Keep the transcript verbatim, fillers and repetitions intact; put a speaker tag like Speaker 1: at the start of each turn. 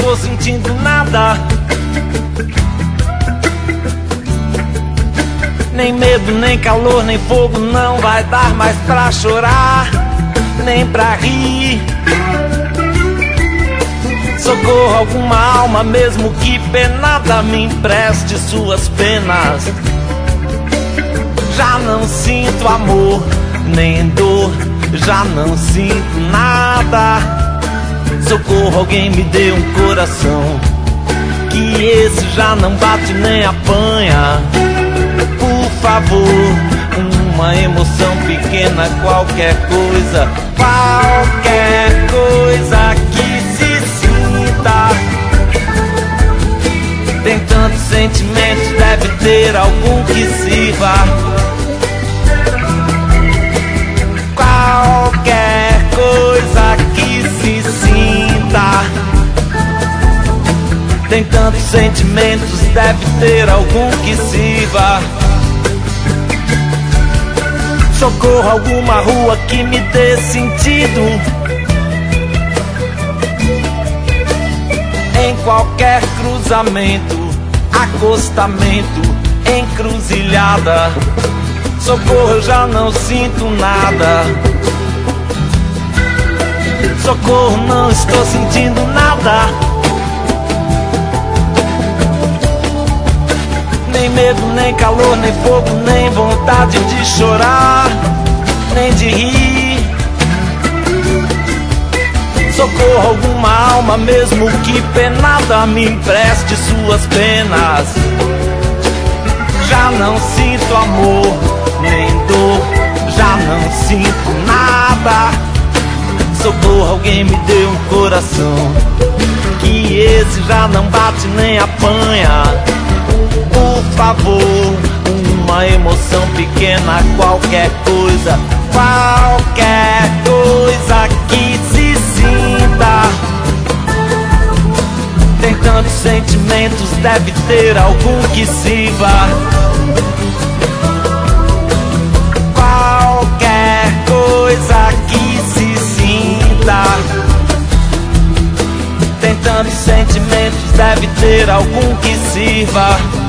Speaker 1: estou sentindo nada. Nem medo, nem calor, nem fogo, não vai dar mais pra chorar, nem pra rir. Socorro, alguma alma, mesmo que penada, me empreste suas penas. Já não sinto amor, nem dor, já não sinto nada. Socorro, alguém me dê um coração, que esse já não bate nem apanha. Por favor, uma emoção pequena, qualquer coisa, qualquer coisa que se sinta. Tem tantos sentimentos, deve ter algum que sirva. Qualquer coisa que se sinta. Tem tantos sentimentos, deve ter algum que sirva. Socorro, alguma rua que me dê sentido. Em qualquer cruzamento, acostamento, encruzilhada. Socorro, eu já não sinto nada. Socorro, não estou sentindo nada. Nem medo, nem calor, nem fogo, nem vontade de chorar, nem de rir. Socorro, alguma alma, mesmo que penada, me empreste suas penas. Já não sinto amor, nem dor, já não sinto nada. Socorro, alguém me dê um coração, que esse já não bate nem apanha. Por favor, uma emoção pequena, qualquer coisa, qualquer coisa que se sinta. Tem tantos sentimentos, deve ter algum que sirva. Qualquer coisa que se sinta. Tem tantos sentimentos, deve ter algum que sirva.